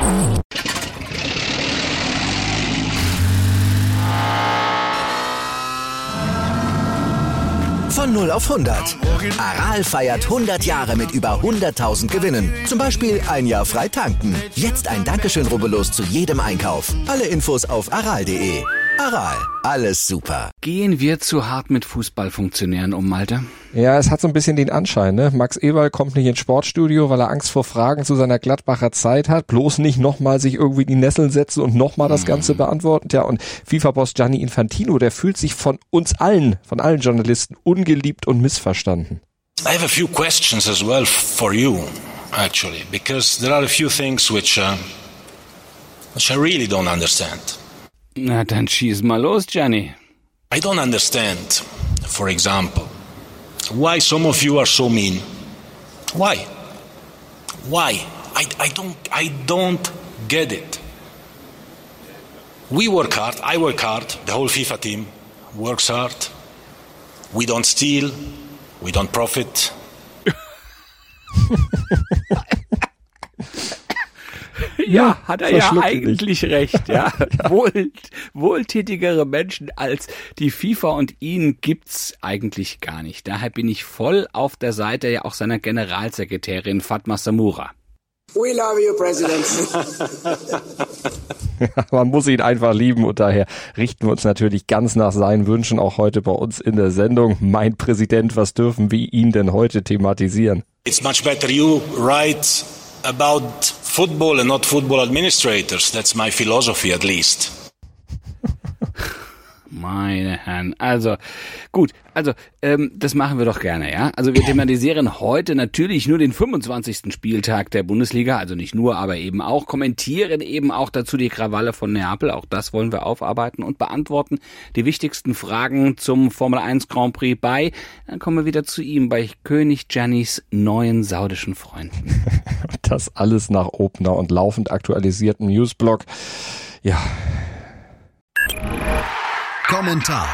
Von 0 auf 100. Aral feiert 100 Jahre mit über 100.000 Gewinnen. Zum Beispiel ein Jahr frei tanken. Jetzt ein Dankeschön, rubbellos zu jedem Einkauf. Alle Infos auf aral.de. Aral, alles super. Gehen wir zu hart mit Fußballfunktionären um, Malte? Ja, es hat so ein bisschen den Anschein, ne? Max Eberl kommt nicht ins Sportstudio, weil er Angst vor Fragen zu seiner Gladbacher Zeit hat. Bloß nicht nochmal sich irgendwie in die Nesseln setzen und nochmal das Ganze beantworten. Ja, und FIFA-Boss Gianni Infantino, der fühlt sich von uns allen, von allen Journalisten, ungeliebt und missverstanden. I have a few questions as well for you, actually, because there are a few things which I really don't understand. Na, dann schieß mal los, Gianni. I don't understand, for example, why some of you are so mean. Why? Why? I don't get it. We work hard, I work hard, the whole FIFA team works hard. We don't steal, we don't profit. Ja, hat er ja eigentlich recht, ja. Wohltätigere Menschen als die FIFA und ihn gibt's eigentlich gar nicht. Daher bin ich voll auf der Seite ja auch seiner Generalsekretärin Fatma Samoura. We love you, President. Man muss ihn einfach lieben und daher richten wir uns natürlich ganz nach seinen Wünschen auch heute bei uns in der Sendung. Mein Präsident, was dürfen wir ihn denn heute thematisieren? It's much better you write about football and not football administrators. That's my philosophy at least. Meine Herren, also gut, das machen wir doch gerne, ja. Also wir thematisieren heute natürlich nur den 25. Spieltag der Bundesliga, also nicht nur, aber eben auch, kommentieren eben auch dazu die Krawalle von Neapel, auch das wollen wir aufarbeiten und beantworten die wichtigsten Fragen zum Formel 1 Grand Prix dann kommen wir wieder zu ihm, bei König Giannis neuen saudischen Freunden. Das alles nach Opener und laufend aktualisierten Newsblog, ja. Kommentar.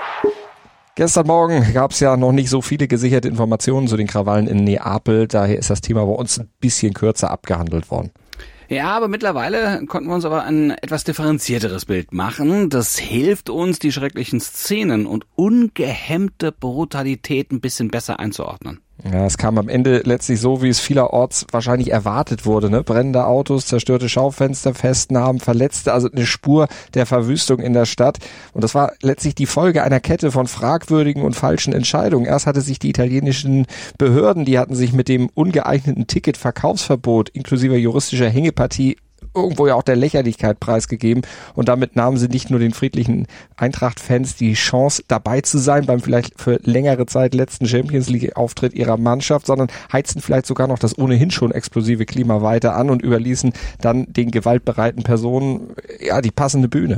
Gestern Morgen gab es ja noch nicht so viele gesicherte Informationen zu den Krawallen in Neapel. Daher ist das Thema bei uns ein bisschen kürzer abgehandelt worden. Ja, aber mittlerweile konnten wir uns aber ein etwas differenzierteres Bild machen. Das hilft uns, die schrecklichen Szenen und ungehemmte Brutalität ein bisschen besser einzuordnen. Ja, es kam am Ende letztlich so, wie es vielerorts wahrscheinlich erwartet wurde, ne? Brennende Autos, zerstörte Schaufenster, Festnahmen, Verletzte, also eine Spur der Verwüstung in der Stadt. Und das war letztlich die Folge einer Kette von fragwürdigen und falschen Entscheidungen. Erst hatte sich die italienischen Behörden, die hatten sich mit dem ungeeigneten Ticketverkaufsverbot inklusive juristischer Hängepartie irgendwo ja auch der Lächerlichkeit preisgegeben und damit nahmen sie nicht nur den friedlichen Eintracht-Fans die Chance dabei zu sein beim vielleicht für längere Zeit letzten Champions-League-Auftritt ihrer Mannschaft, sondern heizten vielleicht sogar noch das ohnehin schon explosive Klima weiter an und überließen dann den gewaltbereiten Personen ja die passende Bühne.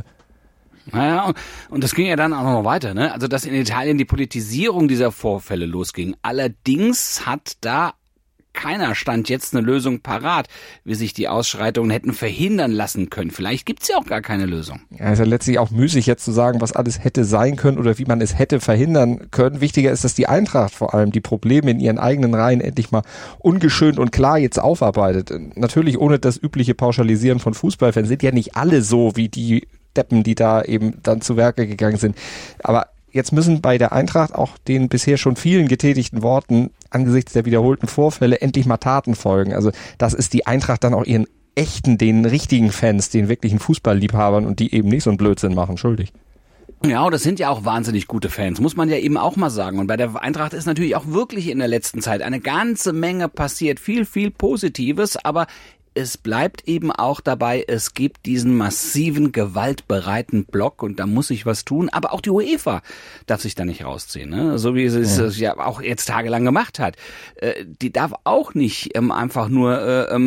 Naja, und das ging ja dann auch noch weiter, ne? Also, dass in Italien die Politisierung dieser Vorfälle losging. Allerdings hat da keiner stand jetzt eine Lösung parat, wie sich die Ausschreitungen hätten verhindern lassen können. Vielleicht gibt's ja auch gar keine Lösung. Ja, ist ja letztlich auch müßig jetzt zu sagen, was alles hätte sein können oder wie man es hätte verhindern können. Wichtiger ist, dass die Eintracht vor allem die Probleme in ihren eigenen Reihen endlich mal ungeschönt und klar jetzt aufarbeitet. Natürlich ohne das übliche Pauschalisieren von Fußballfans, sind ja nicht alle so wie die Deppen, die da eben dann zu Werke gegangen sind. Aber jetzt müssen bei der Eintracht auch den bisher schon vielen getätigten Worten angesichts der wiederholten Vorfälle endlich mal Taten folgen. Also das ist die Eintracht dann auch ihren echten, den richtigen Fans, den wirklichen Fußballliebhabern und die eben nicht so einen Blödsinn machen, schuldig. Ja, das sind ja auch wahnsinnig gute Fans, muss man ja eben auch mal sagen. Und bei der Eintracht ist natürlich auch wirklich in der letzten Zeit eine ganze Menge passiert. Viel Positives, aber es bleibt eben auch dabei, es gibt diesen massiven, gewaltbereiten Block und da muss sich was tun. Aber auch die UEFA darf sich da nicht rausziehen, ne? So wie sie es ja auch jetzt tagelang gemacht hat. Die darf auch nicht einfach nur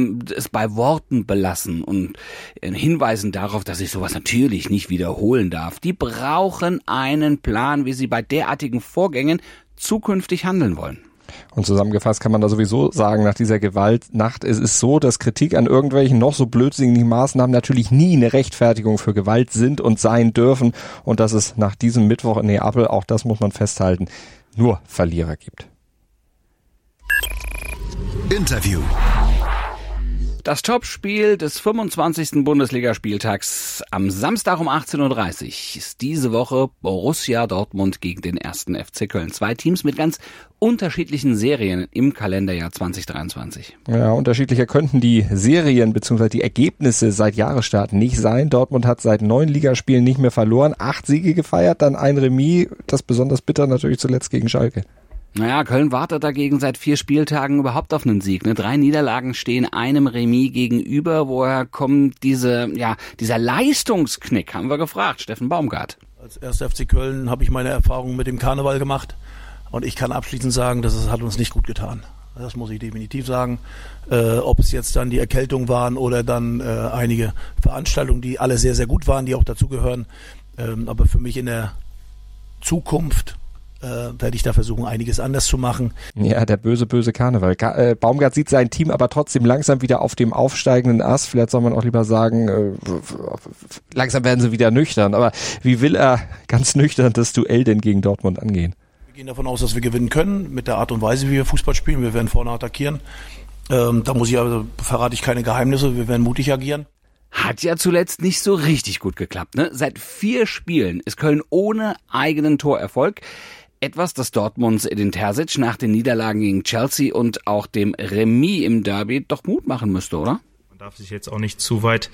es bei Worten belassen und hinweisen darauf, dass sich sowas natürlich nicht wiederholen darf. Die brauchen einen Plan, wie sie bei derartigen Vorgängen zukünftig handeln wollen. Und zusammengefasst kann man da sowieso sagen, nach dieser Gewaltnacht, es ist so, dass Kritik an irgendwelchen noch so blödsinnigen Maßnahmen natürlich nie eine Rechtfertigung für Gewalt sind und sein dürfen und dass es nach diesem Mittwoch in Neapel, auch das muss man festhalten, nur Verlierer gibt. Interview. Das Topspiel des 25. Bundesligaspieltags am Samstag um 18:30 Uhr ist diese Woche Borussia Dortmund gegen den 1. FC Köln. 2 Teams mit ganz unterschiedlichen Serien im Kalenderjahr 2023. Ja, unterschiedlicher könnten die Serien bzw. die Ergebnisse seit Jahresstart nicht sein. Dortmund hat seit 9 Ligaspielen nicht mehr verloren, 8 Siege gefeiert, dann ein Remis, das besonders bitter natürlich zuletzt gegen Schalke. Naja, Köln wartet dagegen seit 4 Spieltagen überhaupt auf einen Sieg. 3 Niederlagen stehen einem Remis gegenüber. Woher kommt dieser Leistungsknick, haben wir gefragt, Steffen Baumgart. Als 1. FC Köln habe ich meine Erfahrungen mit dem Karneval gemacht und ich kann abschließend sagen, das hat uns nicht gut getan. Das muss ich definitiv sagen. Ob es jetzt dann die Erkältung waren oder dann einige Veranstaltungen, die alle sehr, sehr gut waren, die auch dazugehören. Aber für mich in der Zukunft werde ich da versuchen, einiges anders zu machen. Ja, der böse Karneval. Baumgart sieht sein Team aber trotzdem langsam wieder auf dem aufsteigenden Ast. Vielleicht soll man auch lieber sagen, langsam werden sie wieder nüchtern. Aber wie will er ganz nüchtern das Duell denn gegen Dortmund angehen? Wir gehen davon aus, dass wir gewinnen können, mit der Art und Weise, wie wir Fußball spielen. Wir werden vorne attackieren. Verrate ich keine Geheimnisse, wir werden mutig agieren. Hat ja zuletzt nicht so richtig gut geklappt, ne? Seit 4 Spielen ist Köln ohne eigenen Torerfolg. Etwas, das Dortmunds Edin Terzic nach den Niederlagen gegen Chelsea und auch dem Remis im Derby doch Mut machen müsste, oder? Man darf sich jetzt auch nicht zu weit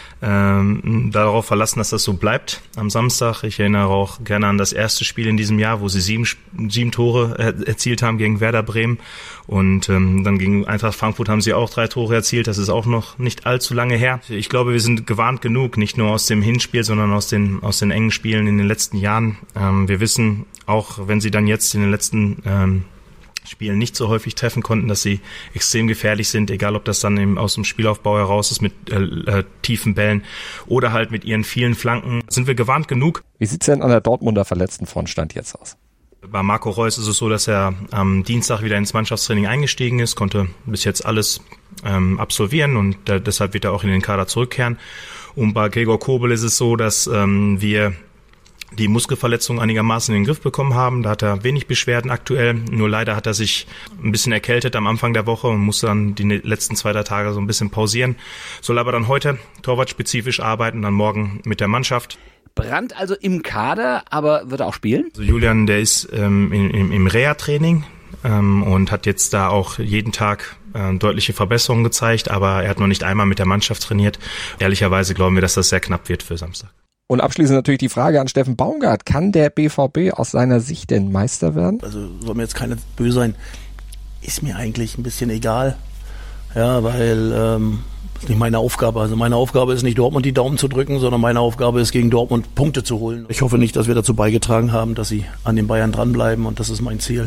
darauf verlassen, dass das so bleibt am Samstag. Ich erinnere auch gerne an das erste Spiel in diesem Jahr, wo sie 7 Tore erzielt haben gegen Werder Bremen. Und dann gegen Eintracht Frankfurt haben sie auch 3 Tore erzielt. Das ist auch noch nicht allzu lange her. Ich glaube, wir sind gewarnt genug, nicht nur aus dem Hinspiel, sondern aus den engen Spielen in den letzten Jahren. Wir wissen, auch wenn sie dann jetzt in den letzten Spielen nicht so häufig treffen konnten, dass sie extrem gefährlich sind, egal ob das dann eben aus dem Spielaufbau heraus ist mit tiefen Bällen oder halt mit ihren vielen Flanken. Sind wir gewarnt genug? Wie sieht's denn an der Dortmunder Verletztenfront jetzt aus? Bei Marco Reus ist es so, dass er am Dienstag wieder ins Mannschaftstraining eingestiegen ist, konnte bis jetzt alles absolvieren und deshalb wird er auch in den Kader zurückkehren. Und bei Gregor Kobel ist es so, dass wir die Muskelverletzung einigermaßen in den Griff bekommen haben. Da hat er wenig Beschwerden aktuell. Nur leider hat er sich ein bisschen erkältet am Anfang der Woche und musste dann die letzten 2-3 Tage so ein bisschen pausieren. Soll aber dann heute torwartspezifisch arbeiten, dann morgen mit der Mannschaft. Brandt also im Kader, aber wird er auch spielen? Also Julian, der ist im Reha-Training und hat jetzt da auch jeden Tag deutliche Verbesserungen gezeigt, aber er hat noch nicht einmal mit der Mannschaft trainiert. Ehrlicherweise glauben wir, dass das sehr knapp wird für Samstag. Und abschließend natürlich die Frage an Steffen Baumgart. Kann der BVB aus seiner Sicht denn Meister werden? Also soll mir jetzt keiner böse sein. Ist mir eigentlich ein bisschen egal. Ja, weil das ist nicht meine Aufgabe. Also meine Aufgabe ist nicht, Dortmund die Daumen zu drücken, sondern meine Aufgabe ist, gegen Dortmund Punkte zu holen. Ich hoffe nicht, dass wir dazu beigetragen haben, dass sie an den Bayern dranbleiben und das ist mein Ziel.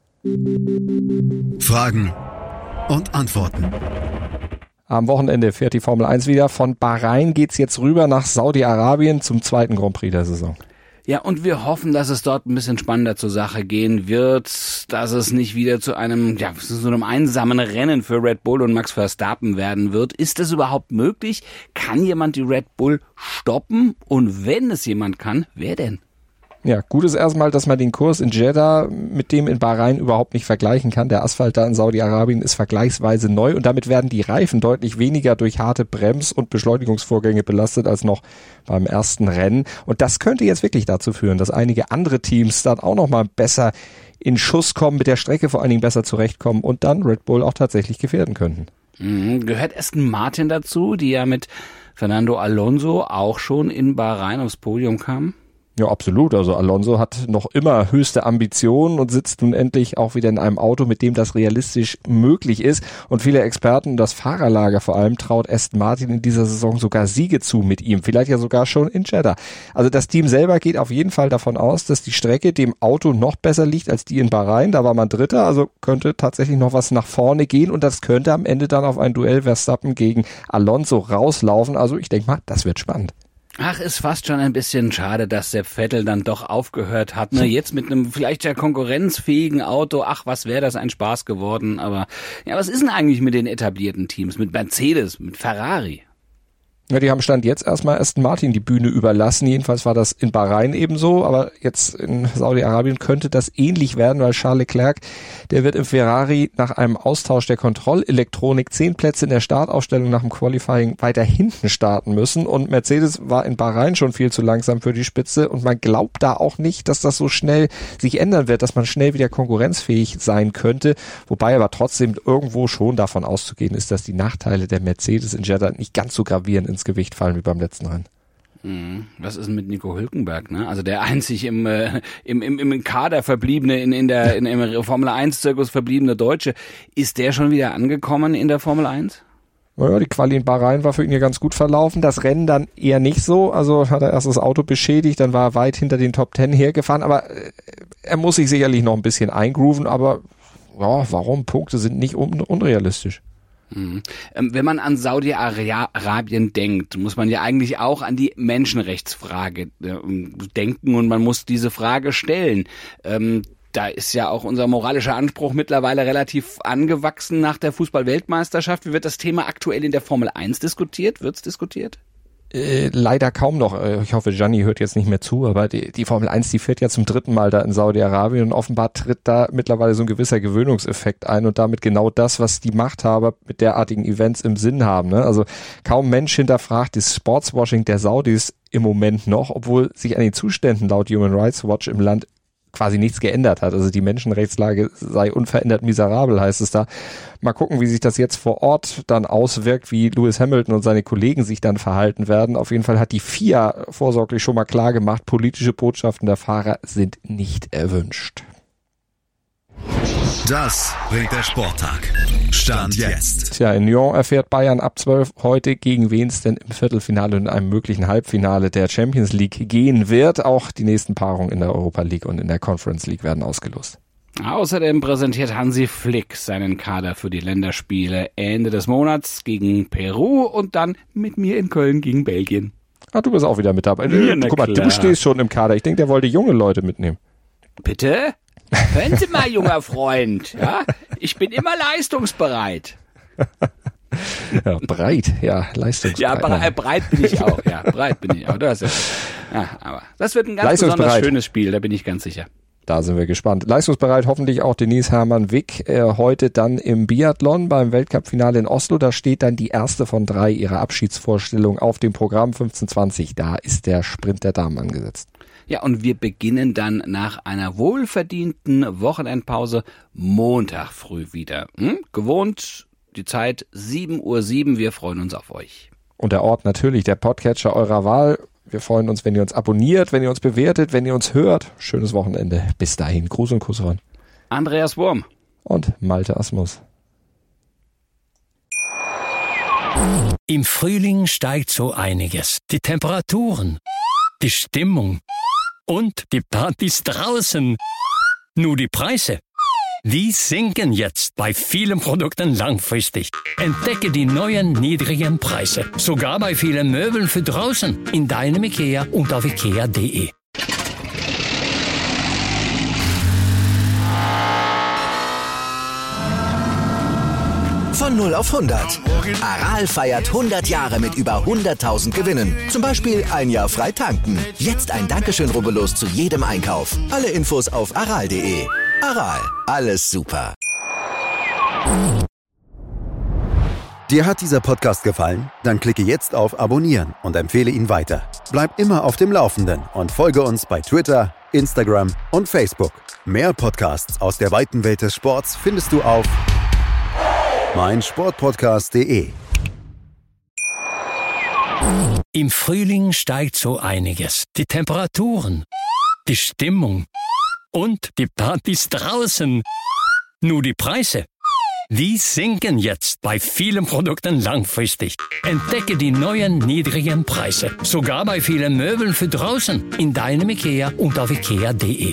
Fragen und Antworten. Am Wochenende fährt die Formel 1 wieder. Von Bahrain geht's jetzt rüber nach Saudi-Arabien zum 2. Grand Prix der Saison. Ja, und wir hoffen, dass es dort ein bisschen spannender zur Sache gehen wird, dass es nicht wieder zu einem einsamen Rennen für Red Bull und Max Verstappen werden wird. Ist es überhaupt möglich? Kann jemand die Red Bull stoppen? Und wenn es jemand kann, wer denn? Ja, gut ist erstmal, dass man den Kurs in Jeddah mit dem in Bahrain überhaupt nicht vergleichen kann. Der Asphalt da in Saudi-Arabien ist vergleichsweise neu und damit werden die Reifen deutlich weniger durch harte Brems- und Beschleunigungsvorgänge belastet als noch beim ersten Rennen. Und das könnte jetzt wirklich dazu führen, dass einige andere Teams dann auch nochmal besser in Schuss kommen, mit der Strecke vor allen Dingen besser zurechtkommen und dann Red Bull auch tatsächlich gefährden könnten. Gehört Aston Martin dazu, die ja mit Fernando Alonso auch schon in Bahrain aufs Podium kamen? Ja, absolut. Also Alonso hat noch immer höchste Ambitionen und sitzt nun endlich auch wieder in einem Auto, mit dem das realistisch möglich ist. Und viele Experten, das Fahrerlager vor allem, traut Aston Martin in dieser Saison sogar Siege zu mit ihm. Vielleicht ja sogar schon in Jeddah. Also das Team selber geht auf jeden Fall davon aus, dass die Strecke dem Auto noch besser liegt als die in Bahrain. Da war man Dritter, also könnte tatsächlich noch was nach vorne gehen. Und das könnte am Ende dann auf ein Duell Verstappen gegen Alonso rauslaufen. Also ich denke mal, das wird spannend. Ach, ist fast schon ein bisschen schade, dass Sepp Vettel dann doch aufgehört hat. Ne? Jetzt mit einem vielleicht ja konkurrenzfähigen Auto. Ach, was wäre das ein Spaß geworden. Aber ja, was ist denn eigentlich mit den etablierten Teams? Mit Mercedes, mit Ferrari? Ja, die haben Stand jetzt erstmal Aston Martin die Bühne überlassen. Jedenfalls war das in Bahrain ebenso, aber jetzt in Saudi-Arabien könnte das ähnlich werden, weil Charles Leclerc, der wird im Ferrari nach einem Austausch der Kontrollelektronik 10 Plätze in der Startaufstellung nach dem Qualifying weiter hinten starten müssen. Und Mercedes war in Bahrain schon viel zu langsam für die Spitze und man glaubt da auch nicht, dass das so schnell sich ändern wird, dass man schnell wieder konkurrenzfähig sein könnte. Wobei aber trotzdem irgendwo schon davon auszugehen ist, dass die Nachteile der Mercedes in Jeddah nicht ganz so gravierend ins Gewicht fallen wie beim letzten Rennen. Was ist denn mit Nico Hülkenberg, ne? Also der einzig im Kader verbliebene, im Formel 1 Zirkus verbliebene Deutsche, ist der schon wieder angekommen in der Formel 1? Naja, die Quali in Bahrain war für ihn ja ganz gut verlaufen, das Rennen dann eher nicht so, also hat er erst das Auto beschädigt, dann war er weit hinter den Top 10 hergefahren, aber er muss sich sicherlich noch ein bisschen eingrooven, aber ja, warum? Punkte sind nicht unrealistisch. Wenn man an Saudi-Arabien denkt, muss man ja eigentlich auch an die Menschenrechtsfrage denken und man muss diese Frage stellen. Da ist ja auch unser moralischer Anspruch mittlerweile relativ angewachsen nach der Fußball-Weltmeisterschaft. Wie wird das Thema aktuell in der Formel 1 diskutiert? Wird's diskutiert? Leider kaum noch. Ich hoffe, Gianni hört jetzt nicht mehr zu, aber die Formel 1, die fährt ja zum 3. Mal da in Saudi-Arabien und offenbar tritt da mittlerweile so ein gewisser Gewöhnungseffekt ein und damit genau das, was die Machthaber mit derartigen Events im Sinn haben. Ne? Also kaum Mensch hinterfragt das Sportswashing der Saudis im Moment noch, obwohl sich an den Zuständen laut Human Rights Watch im Land quasi nichts geändert hat. Also die Menschenrechtslage sei unverändert miserabel, heißt es da. Mal gucken, wie sich das jetzt vor Ort dann auswirkt, wie Lewis Hamilton und seine Kollegen sich dann verhalten werden. Auf jeden Fall hat die FIA vorsorglich schon mal klar gemacht, politische Botschaften der Fahrer sind nicht erwünscht. Das bringt der Sporttag. Stand jetzt. Tja, in Lyon erfährt Bayern ab 12 heute, gegen wen es denn im Viertelfinale und in einem möglichen Halbfinale der Champions League gehen wird. Auch die nächsten Paarungen in der Europa League und in der Conference League werden ausgelost. Außerdem präsentiert Hansi Flick seinen Kader für die Länderspiele Ende des Monats gegen Peru und dann mit mir in Köln gegen Belgien. Ah, du bist auch wieder mit dabei. Ja, guck mal, du stehst schon im Kader. Ich denke, der wollte junge Leute mitnehmen. Bitte? Hören Sie mal, junger Freund, ja? Ich bin immer leistungsbereit. Ja, breit, ja, leistungsbereit. Ja, breit bin ich auch, ja, breit bin ich auch. Das ist, ja, aber das wird ein ganz besonders schönes Spiel, da bin ich ganz sicher. Da sind wir gespannt. Leistungsbereit hoffentlich auch Denise Hermann-Wick, heute dann im Biathlon beim Weltcup-Finale in Oslo. Da steht dann die erste von 3 ihrer Abschiedsvorstellungen auf dem Programm 15:20. Da ist der Sprint der Damen angesetzt. Ja, und wir beginnen dann nach einer wohlverdienten Wochenendpause Montag früh wieder. Gewohnt, die Zeit 7:07 Uhr. Wir freuen uns auf euch. Und der Ort natürlich, der Podcatcher eurer Wahl. Wir freuen uns, wenn ihr uns abonniert, wenn ihr uns bewertet, wenn ihr uns hört. Schönes Wochenende. Bis dahin. Gruß und Kuss ran. Andreas Wurm. Und Malte Asmus. Im Frühling steigt so einiges. Die Temperaturen, die Stimmung und die Partys draußen. Nur die Preise, die sinken jetzt bei vielen Produkten langfristig. Entdecke die neuen niedrigen Preise. Sogar bei vielen Möbeln für draußen. In deinem IKEA und auf IKEA.de. Von 0 auf 100. Aral feiert 100 Jahre mit über 100.000 Gewinnen. Zum Beispiel ein Jahr frei tanken. Jetzt ein Dankeschön, rubbellos zu jedem Einkauf. Alle Infos auf aral.de. Aral, alles super. Dir hat dieser Podcast gefallen? Dann klicke jetzt auf Abonnieren und empfehle ihn weiter. Bleib immer auf dem Laufenden und folge uns bei Twitter, Instagram und Facebook. Mehr Podcasts aus der weiten Welt des Sports findest du auf meinsportpodcast.de. Im Frühling steigt so einiges. Die Temperaturen, die Stimmung und die Partys draußen. Nur die Preise, die sinken jetzt bei vielen Produkten langfristig. Entdecke die neuen niedrigen Preise. Sogar bei vielen Möbeln für draußen. In deinem IKEA und auf IKEA.de.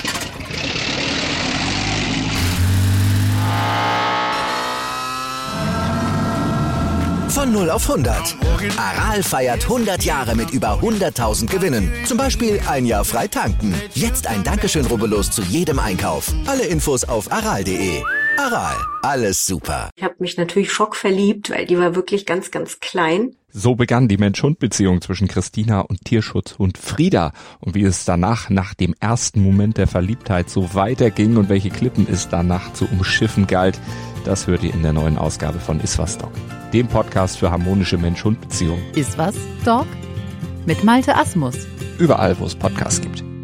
Von 0 auf 100. Aral feiert 100 Jahre mit über 100.000 Gewinnen. Zum Beispiel ein Jahr frei tanken. Jetzt ein Dankeschön, rubbellos zu jedem Einkauf. Alle Infos auf aral.de. Aral, alles super. Ich habe mich natürlich schockverliebt, weil die war wirklich ganz, ganz klein. So begann die Mensch-Hund-Beziehung zwischen Christina und Tierschutzhund Frieda. Und wie es danach, nach dem ersten Moment der Verliebtheit, so weiterging und welche Klippen es danach zu umschiffen galt, das hört ihr in der neuen Ausgabe von Iswas Dog, dem Podcast für harmonische Mensch-Hund-Beziehungen. Iswas Dog? Mit Malte Asmus. Überall, wo es Podcasts gibt.